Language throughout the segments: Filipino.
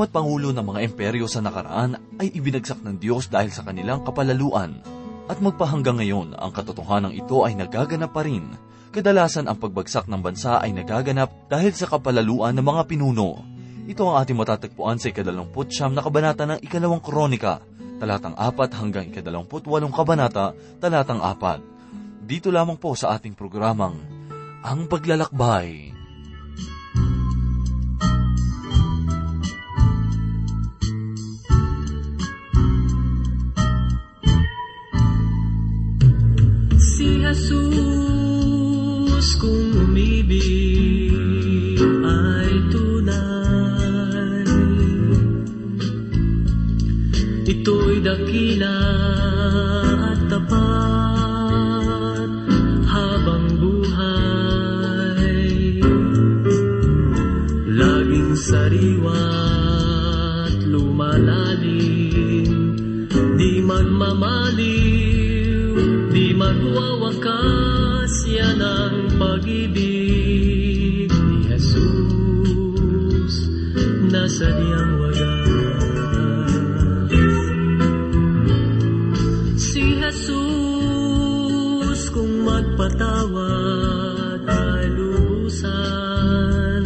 bawat pangulo ng mga imperyo sa nakaraan ay ibinagsak ng Diyos dahil sa kanilang kapalaluan. At magpahanggang ngayon, ang katotohanan ito ay nagaganap pa rin. Kadalasan ang pagbagsak ng bansa ay nagaganap dahil sa kapalaluan ng mga pinuno. Ito ang ating matatagpuan sa 29 na kabanata ng 2 Kronika, talatang 4 hanggang 28 kabanata, talatang 4. Dito lamang po sa ating programang, Ang Paglalakbay. Si Jesus kung umibig ay tunay, ito'y dakila at tapat habang buhay, laging sariwa at lumalalim, di magmamaliw, di magwawakas, yan ang pag-ibig ni Jesus na sadyang wagas. Si Jesus kung magpatawad ay lubusan,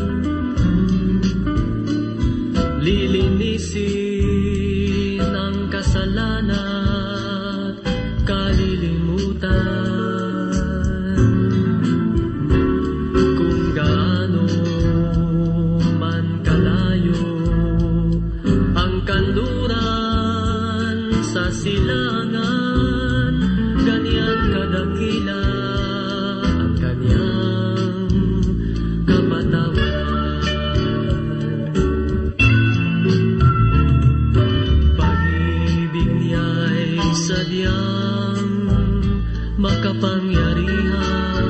lilinisin ang kasalanan, kalilimutan. Kung gaano man kalayo ang kanluran sa silangan, ganyan kadakila ang kanyang kapatawaran. Pag-ibig niya'y sadyang makapangyarihan,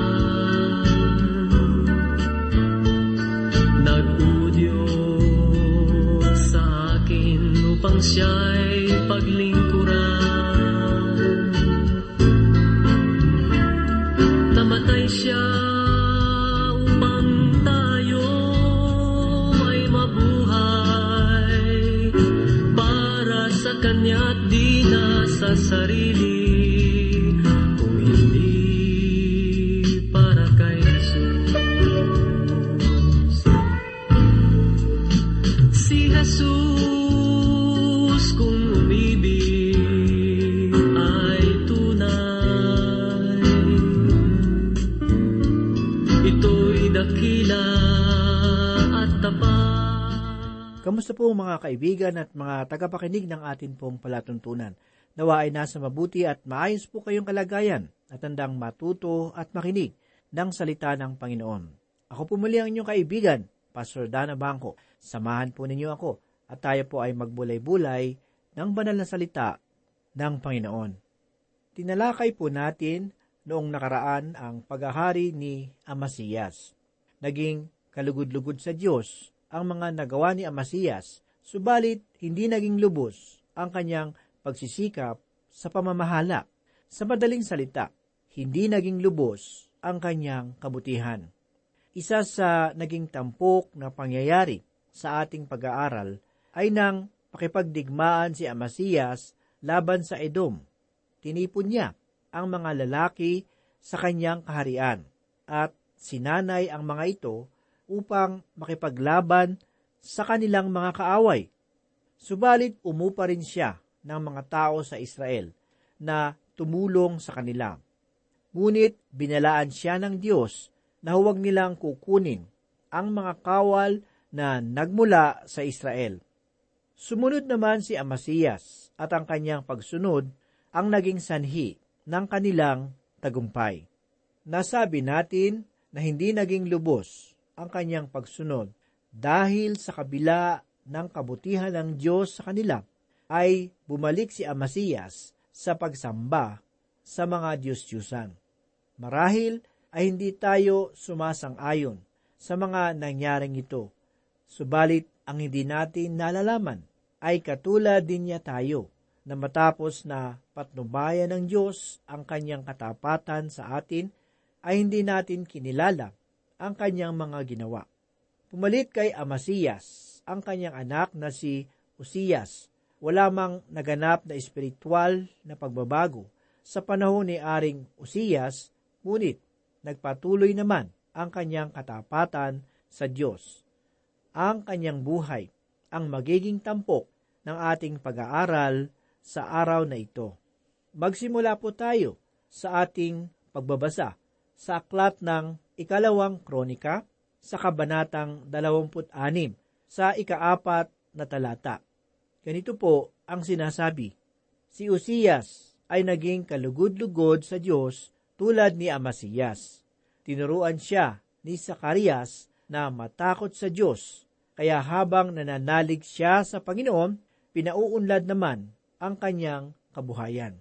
nag-udyok sa akin upang siya'y paglingkuran. Namatay siya upang tayo ay mabuhay, para sa kanya't di na sa sarili, kung hindi para kay Jesus. Si Jesus kung umibig ay tunay, ito'y dakila at tapat. Kamusta po mga kaibigan at mga tagapakinig ng atin pong palatuntunan? Nawa ay nasa mabuti at maayos po kayong kalagayan at handang matuto at makinig ng salita ng Panginoon. Ako po muli ang inyong kaibigan, Pastor Dana Bangko. Samahan po ninyo ako at tayo po ay magbulay-bulay ng banal na salita ng Panginoon. Tinalakay po natin noong nakaraan ang paghahari ni Amasiyas. Naging kalugod-lugod sa Diyos ang mga nagawa ni Amasiyas, subalit hindi naging lubos ang kanyang pagsisikap sa pamamahala. Sa madaling salita, hindi naging lubos ang kanyang kabutihan. Isa sa naging tampok na pangyayari sa ating pag-aaral ay nang pakipagdigmaan si Amasiyas laban sa Edom. Tinipon niya ang mga lalaki sa kanyang kaharian at sinanay ang mga ito upang makipaglaban sa kanilang mga kaaway. Subalit umupa rin siya ng mga tao sa Israel na tumulong sa kanila. Ngunit binalaan siya ng Diyos na huwag nilang kukunin ang mga kawal na nagmula sa Israel. Sumunod naman si Amasiyas at ang kanyang pagsunod ang naging sanhi ng kanilang tagumpay. Nasabi natin na hindi naging lubos ang kanyang pagsunod dahil sa kabila ng kabutihan ng Diyos sa kanila, ay bumalik si Amasiyas sa pagsamba sa mga Diyos-Diyusan. Marahil ay hindi tayo sumasang-ayon sa mga nangyaring ito, subalit ang hindi natin nalalaman ay katulad din niya tayo na matapos na patnubayan ng Diyos ang kanyang katapatan sa atin, ay hindi natin kinilala ang kanyang mga ginawa. Pumalit kay Amasiyas ang kanyang anak na si Uzzias. Wala mang naganap na espiritual na pagbabago sa panahon ni Aring Uzzias, ngunit nagpatuloy naman ang kanyang katapatan sa Diyos. Ang kanyang buhay ang magiging tampok ng ating pag-aaral sa araw na ito. Magsimula po tayo sa ating pagbabasa sa aklat ng 2 Kronika sa kabanatang 26 sa 4 na talata. Ganito po ang sinasabi, si Uzzias ay naging kalugod-lugod sa Diyos tulad ni Amasiyas. Tinuruan siya ni Zacarias na matakot sa Diyos, kaya habang nananalig siya sa Panginoon, pinauunlad naman ang kanyang kabuhayan.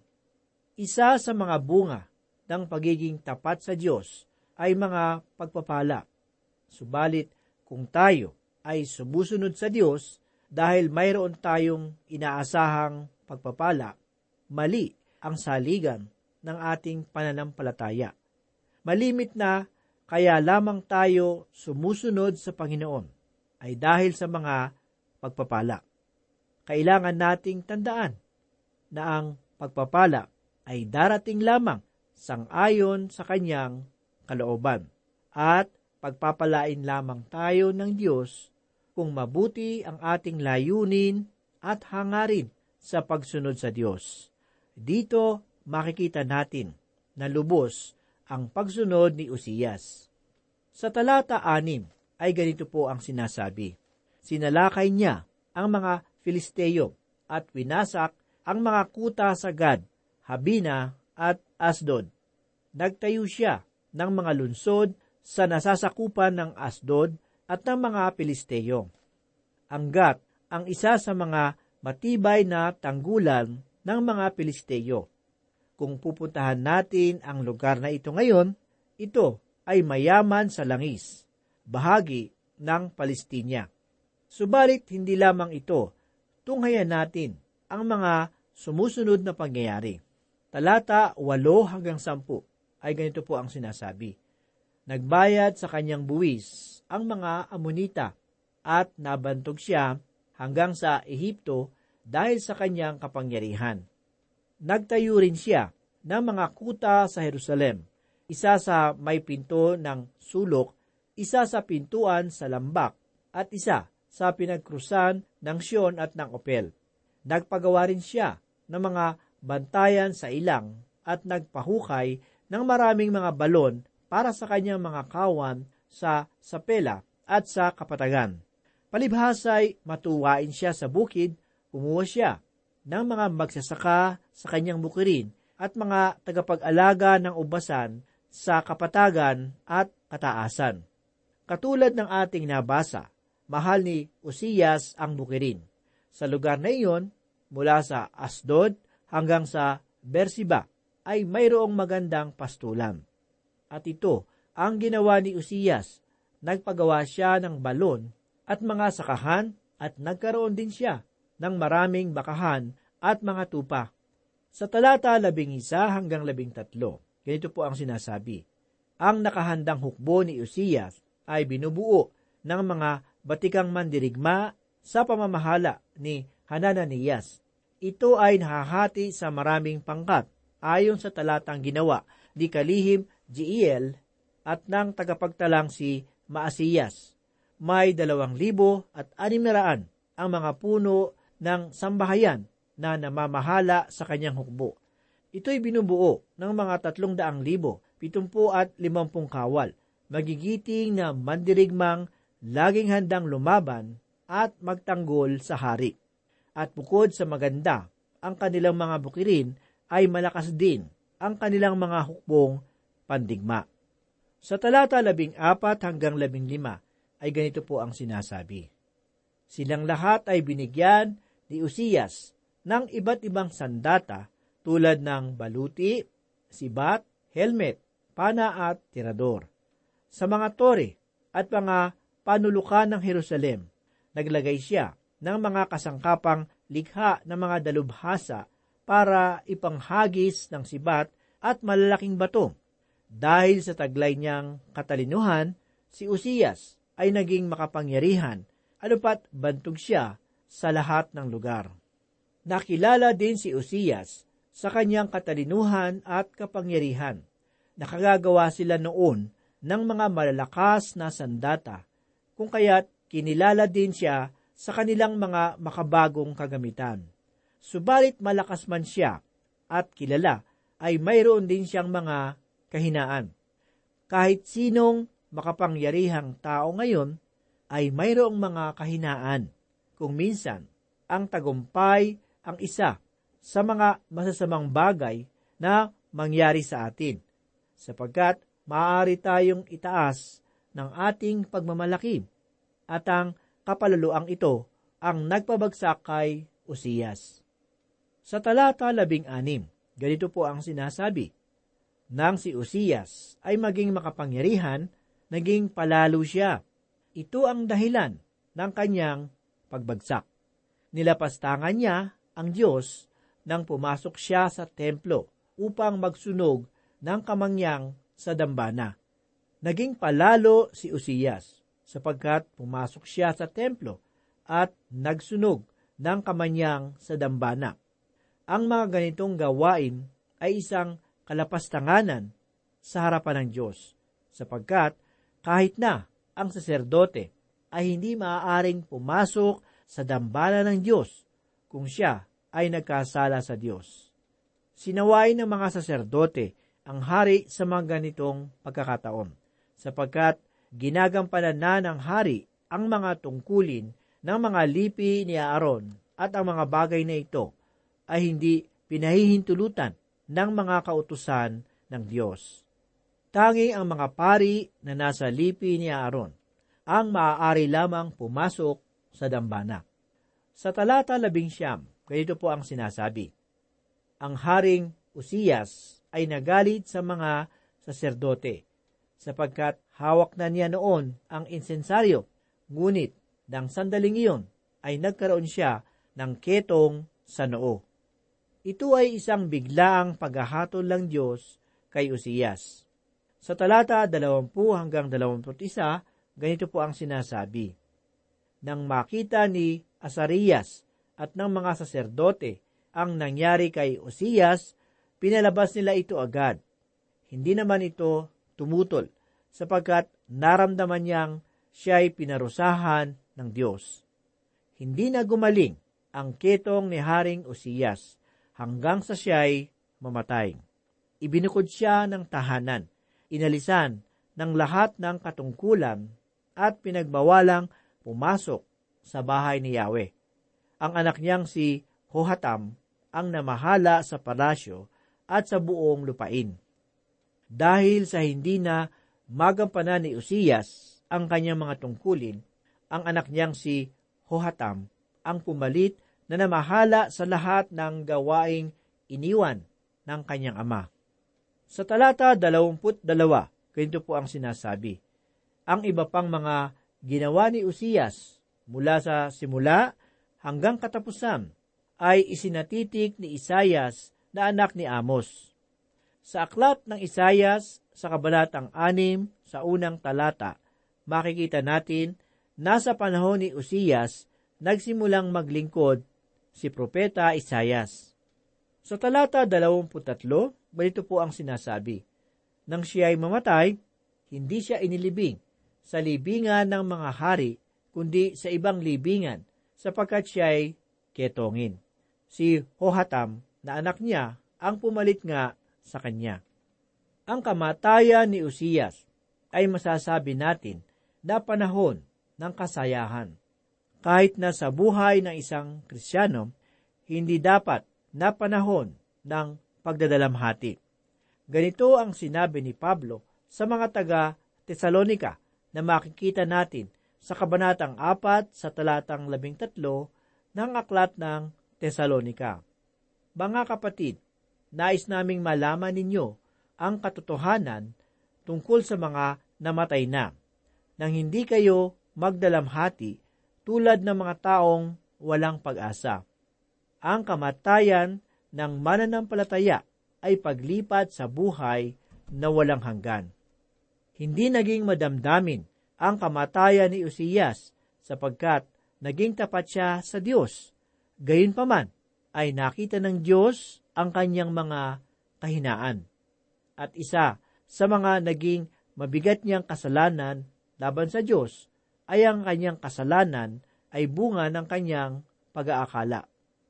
Isa sa mga bunga ng pagiging tapat sa Diyos ay mga pagpapala. Subalit kung tayo ay sumusunod sa Diyos, dahil mayroon tayong inaasahang pagpapala, mali ang saligan ng ating pananampalataya. Malimit na kaya lamang tayo sumusunod sa Panginoon ay dahil sa mga pagpapala. Kailangan nating tandaan na ang pagpapala ay darating lamang sang-ayon sa kanyang kalooban at pagpapalain lamang tayo ng Diyos kung mabuti ang ating layunin at hangarin sa pagsunod sa Diyos. Dito makikita natin na lubos ang pagsunod ni Uzzias. Sa talata 6 ay ganito po ang sinasabi, sinalakay niya ang mga Filisteo at winasak ang mga kuta sa Gad, Habina at Asdod. Nagtayo siya ng mga lunsod sa nasasakupan ng Asdod at ng mga Pilisteo. Ang Gat ang isa sa mga matibay na tanggulan ng mga Pilisteo. Kung pupuntahan natin ang lugar na ito ngayon, ito ay mayaman sa langis, bahagi ng Palestina. Subalit hindi lamang ito, tunghayan natin ang mga sumusunod na pangyayari. Talata 8-10 ay ganito po ang sinasabi. Nagbayad sa kanyang buwis ang mga Amonita at nabantog siya hanggang sa Ehipto dahil sa kanyang kapangyarihan. Nagtayo rin siya ng mga kuta sa Jerusalem, isa sa may pinto ng sulok, isa sa pintuan sa lambak, at isa sa pinagkrusan ng Sion at ng Opel. Nagpagawa rin siya ng mga bantayan sa ilang at nagpahukay ng maraming mga balon para sa kanyang mga kawan sa Sapela at sa Kapatagan. Palibhasay matuwain siya sa bukid, kumuha siya ng mga magsasaka sa kanyang bukirin at mga tagapag-alaga ng ubasan sa Kapatagan at Kataasan. Katulad ng ating nabasa, mahal ni Uzzias ang bukirin. Sa lugar na iyon, mula sa Asdod hanggang sa Beersheba, ay mayroong magandang pastulan. At ito ang ginawa ni Uzzias. Nagpagawa siya ng balon at mga sakahan at nagkaroon din siya ng maraming bakahan at mga tupa. Sa talata 11-13, ganito po ang sinasabi. Ang nakahandang hukbo ni Uzzias ay binubuo ng mga batikang mandirigma sa pamamahala ni Hanananias. Ito ay nahahati sa maraming pangkat ayon sa talatang ginawa ni Kalihim Jeiel at ng tagapagtalang si Maasiyas. May 2,600 ang mga puno ng sambahayan na namamahala sa kanyang hukbo. Ito'y binubuo ng mga 300,070 kawal, magigiting na mandirigmang laging handang lumaban at magtanggol sa hari. At bukod sa maganda, ang kanilang mga bukirin ay malakas din ang kanilang mga hukbong pandigma. Sa talata 14-15 ay ganito po ang sinasabi. Silang lahat ay binigyan ni Uzzias ng iba't ibang sandata tulad ng baluti, sibat, helmet, pana at tirador. Sa mga tore at mga panulukan ng Jerusalem, naglagay siya ng mga kasangkapang likha ng mga dalubhasa para ipanghagis ng sibat at malalaking bato. Dahil sa taglay niyang katalinuhan, si Uzzias ay naging makapangyarihan ano pat bantog siya sa lahat ng lugar. Nakilala din si Uzzias sa kanyang katalinuhan at kapangyarihan. Nakagagawa sila noon ng mga malalakas na sandata, kung kaya't kinilala din siya sa kanilang mga makabagong kagamitan. Subalit malakas man siya at kilala, ay mayroon din siyang mga kahinaan. Kahit sinong makapangyarihang tao ngayon, ay mayroong mga kahinaan. Kung minsan, ang tagumpay ang isa sa mga masasamang bagay na mangyari sa atin, sapagkat maaari tayong itaas ng ating pagmamalaki, at ang kapalaluang ito ang nagpabagsak kay Uzzias. Sa talata 16, ganito po ang sinasabi, nang si Uzzias ay maging makapangyarihan, naging palalo siya. Ito ang dahilan ng kanyang pagbagsak. Nilapastangan niya ang Diyos nang pumasok siya sa templo upang magsunog ng kamangyang sa dambana. Naging palalo si Uzzias sapagkat pumasok siya sa templo at nagsunog ng kamanyang sa dambana. Ang mga ganitong gawain ay isang kalapastanganan sa harapan ng Diyos, sapagkat kahit na ang saserdote ay hindi maaaring pumasok sa dambana ng Diyos kung siya ay nagkasala sa Diyos. Sinawain ng mga saserdote ang hari sa mga ganitong pagkakataon, sapagkat ginagampanan na ng hari ang mga tungkulin ng mga lipi ni Aaron, at ang mga bagay na ito ay hindi pinahihintulutan ng mga kautusan ng Diyos. Tanging ang mga pari na nasa lipi ni Aaron ang maaari lamang pumasok sa dambana. Sa talata 11, ganito po ang sinasabi, ang haring Uzzias ay nagalit sa mga saserdote, sapagkat hawak na niya noon ang insensaryo, ngunit nang sandaling iyon ay nagkaroon siya ng ketong sa noo. Ito ay isang biglaang paghahatol ng Diyos kay Uzzias. Sa talata 20 hanggang 21, ganito po ang sinasabi, nang makita ni Azarias at ng mga saserdote ang nangyari kay Uzzias, pinalabas nila ito agad. Hindi naman ito tumutol, sapagkat naramdaman niyang siya'y pinarusahan ng Diyos. Hindi na gumaling ang ketong ni Haring Uzzias hanggang sa siya'y mamatay. Ibinukod siya ng tahanan, inalisan ng lahat ng katungkulan at pinagbawalang pumasok sa bahay ni Yahweh. Ang anak niyang si Hohatam ang namahala sa palasyo at sa buong lupain. Dahil sa hindi na magampanan ni Uzzias ang kanyang mga tungkulin, ang anak niyang si Hohatam ang pumalit na namahala sa lahat ng gawaing iniwan ng kanyang ama. Sa talata 22, ganito po ang sinasabi, ang iba pang mga ginawa ni Uzzias mula sa simula hanggang katapusan ay isinatitik ni Isaias na anak ni Amos. Sa aklat ng Isaias sa kabanatang 6 sa unang talata, makikita natin na sa panahon ni Uzzias nagsimulang maglingkod si Propeta Isaias. Sa talata 23, ganito po ang sinasabi, nang siya ay mamatay, hindi siya inilibing sa libingan ng mga hari, kundi sa ibang libingan, sapagkat siya ay ketongin. Si Hohatam na anak niya ang pumalit nga sa kanya. Ang kamatayan ni Uzzias ay masasabi natin na panahon ng kasayahan. Kahit na sa buhay ng isang Kristiyano, hindi dapat na panahon ng pagdadalamhati. Ganito ang sinabi ni Pablo sa mga taga-Tesalonika na makikita natin sa kabanatang 4 sa talatang 13 ng aklat ng Tesalonika. Mga kapatid, nais naming malaman ninyo ang katotohanan tungkol sa mga namatay na, nang hindi kayo magdalamhati tulad ng mga taong walang pag-asa. Ang kamatayan ng mananampalataya ay paglipat sa buhay na walang hanggan. Hindi naging madamdamin ang kamatayan ni Uzzias sapagkat naging tapat siya sa Diyos. Gayunpaman, ay nakita ng Diyos ang kanyang mga kahinaan. At isa sa mga naging mabigat niyang kasalanan laban sa Diyos ay ang kanyang kasalanan ay bunga ng kanyang pag-aakala.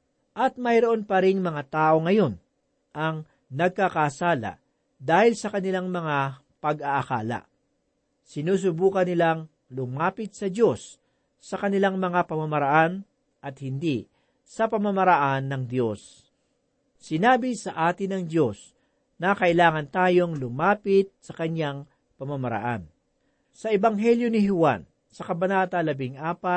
At mayroon pa ring mga tao ngayon ang nagkakasala dahil sa kanilang mga pag-aakala. Sinusubukan nilang lumapit sa Diyos sa kanilang mga pamamaraan at hindi sa pamamaraan ng Diyos. Sinabi sa atin ng Diyos na kailangan tayong lumapit sa kanyang pamamaraan. Sa Ebanghelyo ni Juan, sa Kabanata 14,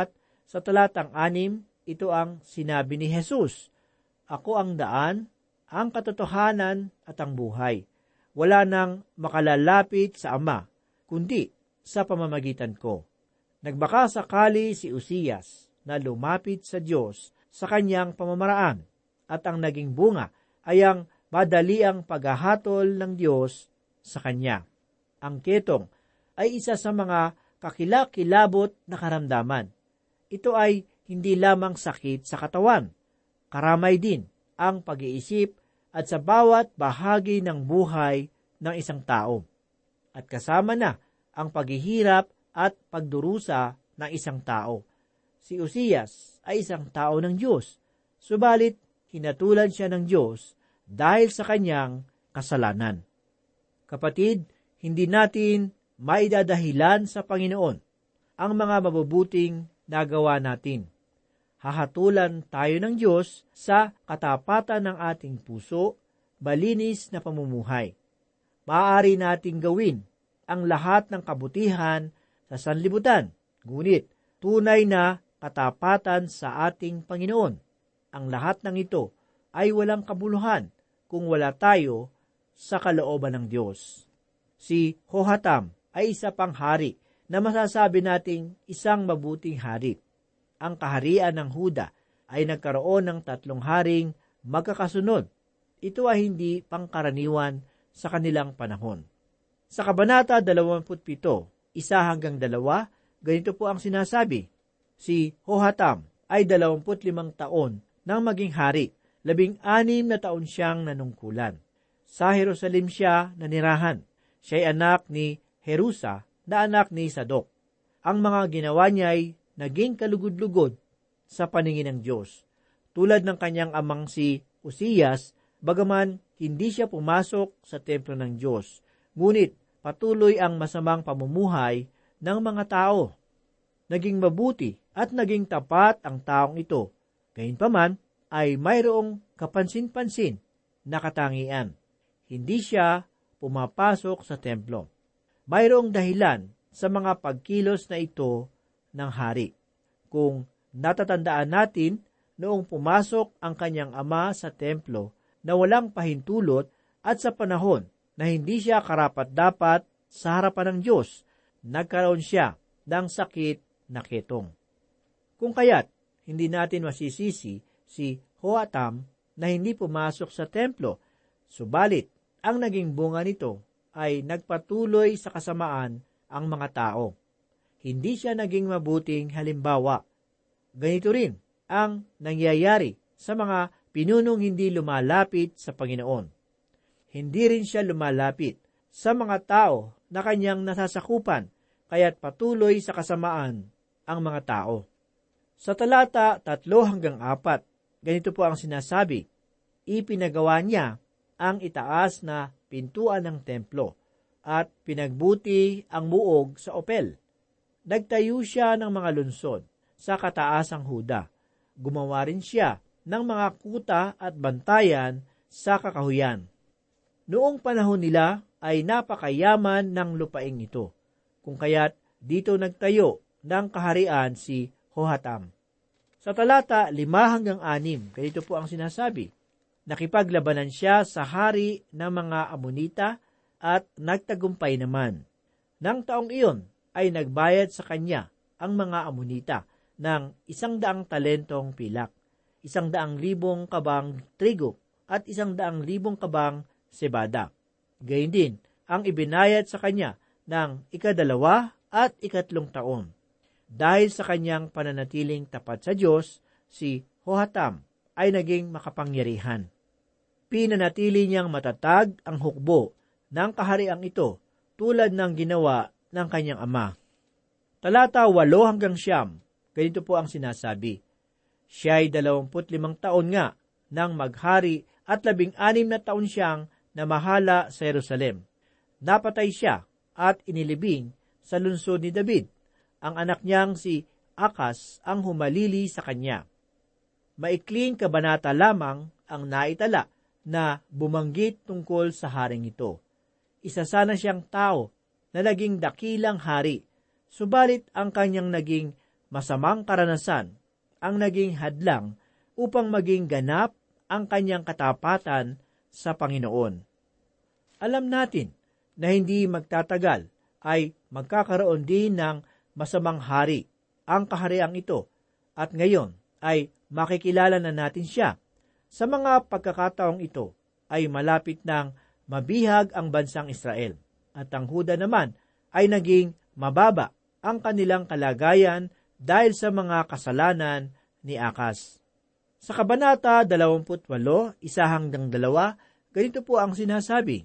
sa talatang 6, ito ang sinabi ni Jesus, "Ako ang daan, ang katotohanan at ang buhay. Wala nang makalalapit sa Ama, kundi sa pamamagitan ko." Nagbaka sakali si Uzzias na lumapit sa Diyos sa kanyang pamamaraan, at ang naging bunga ay ang madaliang paghahatol ng Diyos sa kanya. Ang ketong ay isa sa mga kakilakilabot na karamdaman. Ito ay hindi lamang sakit sa katawan, karamay din ang pag-iisip at sa bawat bahagi ng buhay ng isang tao. At kasama na ang paghihirap at pagdurusa ng isang tao. Si Uzzias ay isang tao ng Diyos, subalit hinatulan siya ng Diyos dahil sa kanyang kasalanan. Kapatid, hindi natin maidadahilan sa Panginoon ang mga mabubuting nagawa natin. Hahatulan tayo ng Diyos sa katapatan ng ating puso, malinis na pamumuhay. Maaari nating gawin ang lahat ng kabutihan sa sanlibutan, ngunit tunay na katapatan sa ating Panginoon. Ang lahat ng ito ay walang kabuluhan kung wala tayo sa kalooban ng Diyos. Si Johatam ay isa pang hari na masasabi nating isang mabuting hari. Ang kaharian ng Huda ay nagkaroon ng 3 haring magkakasunod. Ito ay hindi pangkaraniwan sa kanilang panahon. Sa Kabanata 27, 1-2, ganito po ang sinasabi. Si Johatam ay 25 taon nang maging hari, 16 na taon siyang nanungkulan. Sa Jerusalem siya nanirahan. Siya'y anak ni Jerusa na anak ni Sadok. Ang mga ginawa niya ay naging kalugod-lugod sa paningin ng Diyos. Tulad ng kanyang amang si Uzzias, bagaman hindi siya pumasok sa templo ng Diyos, ngunit patuloy ang masamang pamumuhay ng mga tao. Naging mabuti at naging tapat ang taong ito. Gayunpaman ay mayroong kapansin-pansin na katangian. Hindi siya pumapasok sa templo. Mayroong dahilan sa mga pagkilos na ito ng hari. Kung natatandaan natin, noong pumasok ang kanyang ama sa templo na walang pahintulot at sa panahon na hindi siya karapat-dapat sa harapan ng Diyos, nagkaroon siya ng sakit na ketong. Kung kaya't hindi natin masisisi si Johatam na hindi pumasok sa templo, subalit ang naging bunga nito ay nagpatuloy sa kasamaan ang mga tao. Hindi siya naging mabuting halimbawa. Ganito rin ang nangyayari sa mga pinunong hindi lumalapit sa Panginoon. Hindi rin siya lumalapit sa mga tao na kanyang nasasakupan, kaya't patuloy sa kasamaan ang mga tao. Sa talata 3-4, ganito po ang sinasabi, ipinagawa niya ang itaas na pintuan ng templo at pinagbuti ang muog sa Opel. Nagtayo siya ng mga lunsod sa kataasang Huda. Gumawa rin siya ng mga kuta at bantayan sa kakahuyan. Noong panahon nila ay napakayaman ng lupaing ito, kung kaya't dito nagtayo ng kaharian si Johatam. Sa talata 5-6, ganito po ang sinasabi, nakipaglabanan siya sa hari ng mga Amonita at nagtagumpay naman. Nang taong iyon ay nagbayad sa kanya ang mga Amonita ng 100 talentong pilak, 100,000 kabang trigo at 100,000 kabang sebada. Gayun din ang ibinayad sa kanya ng 2 at 3 taon. Dahil sa kanyang pananatiling tapat sa Diyos, si Hohatam ay naging makapangyarihan. Pinanatili niyang matatag ang hukbo ng kahariang ito tulad ng ginawa ng kanyang ama. Talata 8-9, ganito po ang sinasabi. Siya ay 25 taon nga nang maghari at 16 na taon siyang namahala sa Jerusalem. Napatay siya at inilibing sa lungsod ni David. Ang anak niyang si Akas ang humalili sa kanya. Maikling kabanata lamang ang naitala na bumanggit tungkol sa haring ito. Isa sana siyang tao na naging dakilang hari, subalit ang kanyang naging masamang karanasan ang naging hadlang upang maging ganap ang kanyang katapatan sa Panginoon. Alam natin na hindi magtatagal ay magkakaroon din ng masamang hari ang kahariang ito at ngayon ay makikilala na natin siya. Sa mga pagkakataong ito ay malapit nang mabihag ang bansang Israel at ang Huda naman ay naging mababa ang kanilang kalagayan dahil sa mga kasalanan ni Akas. Sa kabanata 28, 1-2, ganito po ang sinasabi.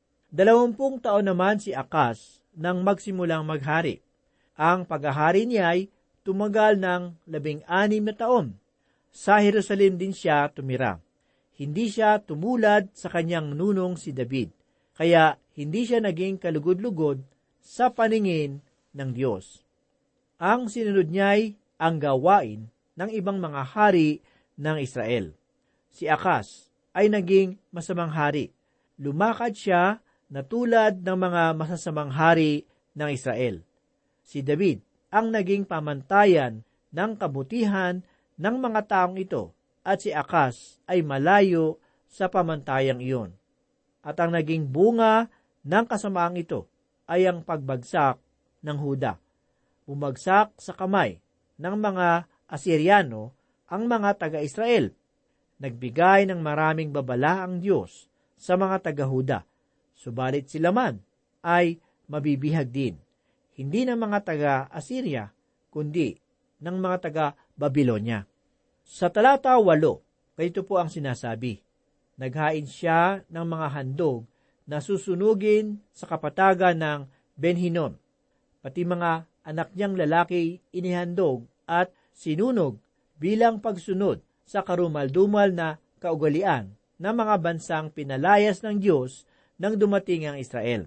20 taon naman si Akas nang magsimulang maghari. Ang paghahari niya ay tumagal ng 16 na taon. Sa Jerusalem din siya tumira. Hindi siya tumulad sa kanyang nunong si David, kaya hindi siya naging kalugod-lugod sa paningin ng Diyos. Ang sinunod niya ay ang gawain ng ibang mga hari ng Israel. Si Akas ay naging masamang hari. Lumakad siya na tulad ng mga masasamang hari ng Israel. Si David ang naging pamantayan ng kabutihan ng mga taong ito at si Akas ay malayo sa pamantayang iyon. At ang naging bunga ng kasamaang ito ay ang pagbagsak ng Huda. Bumagsak sa kamay ng mga Asyriano ang mga taga-Israel. Nagbigay ng maraming babala ang Diyos sa mga taga-Huda, subalit sila man ay mabibihag din. Hindi ng mga taga-Assyria, kundi ng mga taga-Babylonia. Sa talata 8, ganito po ang sinasabi. Naghain siya ng mga handog na susunugin sa kapatagan ng Ben-Hinnom. Pati mga anak niyang lalaki inihandog at sinunog bilang pagsunod sa karumal-dumal na kaugalian ng mga bansang pinalayas ng Diyos nang dumating ang Israel.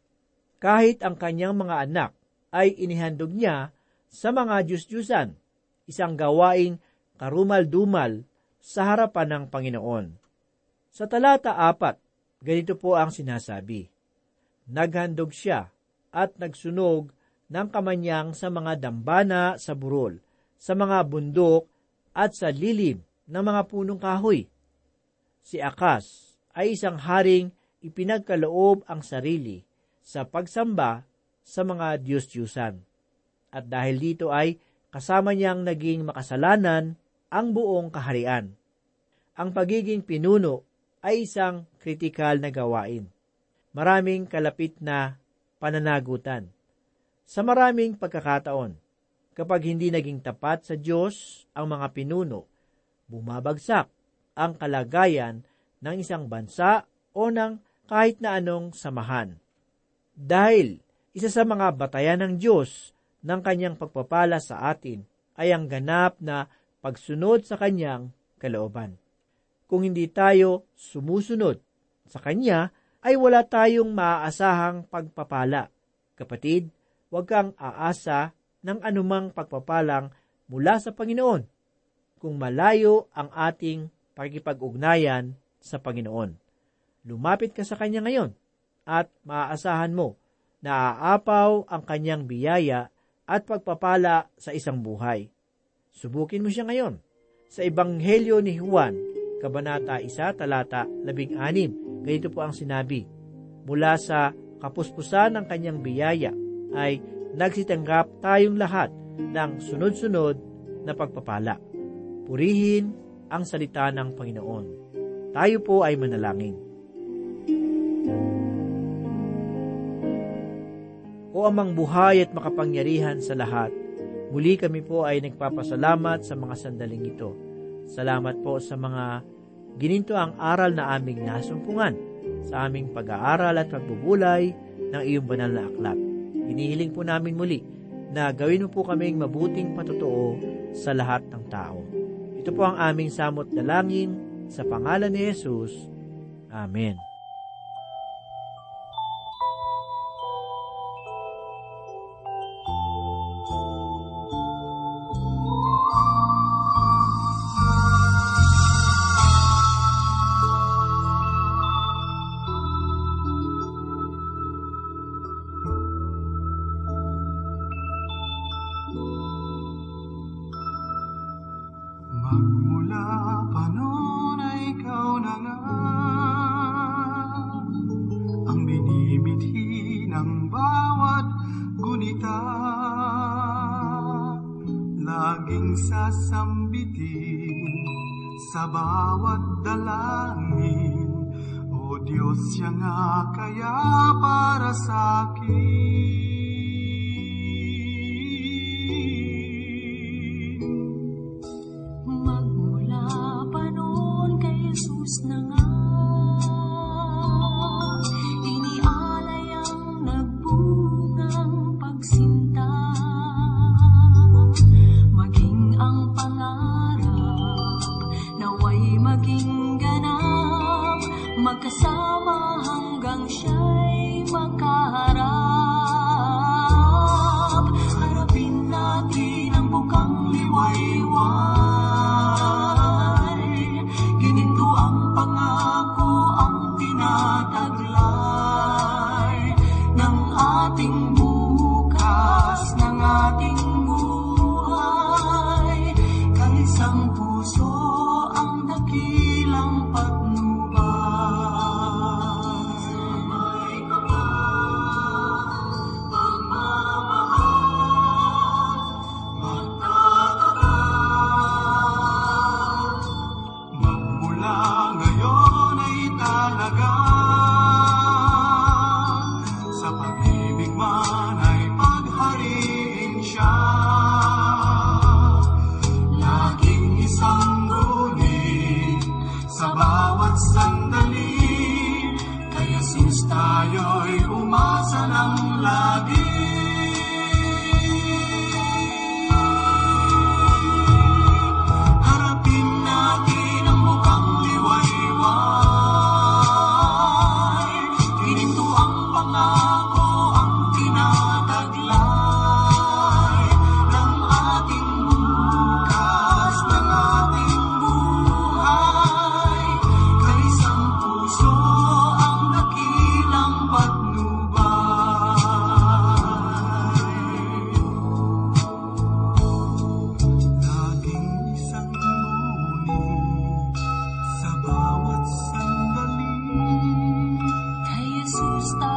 Kahit ang kanyang mga anak ay inihandog niya sa mga Diyos-Diyusan, isang gawaing karumal-dumal sa harapan ng Panginoon. Sa talata 4, ganito po ang sinasabi. Naghandog siya at nagsunog ng kamanyang sa mga dambana sa burol, sa mga bundok at sa lilim ng mga punong kahoy. Si Akas ay isang haring ipinagkaloob ang sarili sa pagsamba sa mga Diyos-Diyusan. At dahil dito ay kasama niyang naging makasalanan ang buong kaharian. Ang pagiging pinuno ay isang kritikal na gawain. Maraming kalapit na pananagutan. Sa maraming pagkakataon, kapag hindi naging tapat sa Diyos ang mga pinuno, bumabagsak ang kalagayan ng isang bansa o ng kahit na anong samahan. Dahil isa sa mga batayan ng Diyos ng kanyang pagpapala sa atin ay ang ganap na pagsunod sa kanyang kalooban. Kung hindi tayo sumusunod sa kanya, ay wala tayong maaasahang pagpapala. Kapatid, huwag kang aasa ng anumang pagpapalang mula sa Panginoon kung malayo ang ating pakikipag-ugnayan sa Panginoon. Lumapit ka sa Kanya ngayon at maaasahan mo na aapaw ang Kanyang biyaya at pagpapala sa isang buhay. Subukin mo siya ngayon. Sa Ebanghelyo ni Juan, Kabanata 1, talata 16, ganito po ang sinabi. Mula sa kapuspusan ng Kanyang biyaya ay nagsitanggap tayong lahat ng sunod-sunod na pagpapala. Purihin ang salita ng Panginoon. Tayo po ay manalangin. O Amang buhay at makapangyarihan sa lahat, Muli kami po ay nagpapasalamat sa mga sandaling ito. Salamat po sa mga gininto ang aral na aming nasumpungan sa aming pag-aaral at pagbubulay ng iyong banal na aklat. Hinihiling po namin muli na gawin mo po kaming mabuting patotoo sa lahat ng tao. Ito po ang aming samot dalangin sa pangalan ni Jesus. Amen. Magmula pa noon ay ikaw na nga ang minimithi ng bawat gunita, laging sasambitin sa bawat dalangin. O Diyos, siya nga kaya para sa akin. Na nga, inialay ang nagbungang pagsinta, maging ang pangarap, naway maging ganap, magkasama hanggang siya'y makaharap. Harapin natin ang bukang liwayway, pangako ang tinataglay ng ating bukas, ng ating buhay. Kaisang puso ang dakilang patnubay. May kapal, pagmamahal, magtatagal. Magmula ngayon ay talaga, sa pag-ibig man ay paghariin siya. Laging isang ngunit sa bawat sandali, kay Jesus tayo'y umasa ng lagi. Harapin natin ang bukang liwayway, gininto ang pangako, ang tinataglay ng ating bukas, ng ating buhay. Kaisang puso ang dakilang patnubay. Laging isang ngunit sa bawat sandali, kay Jesus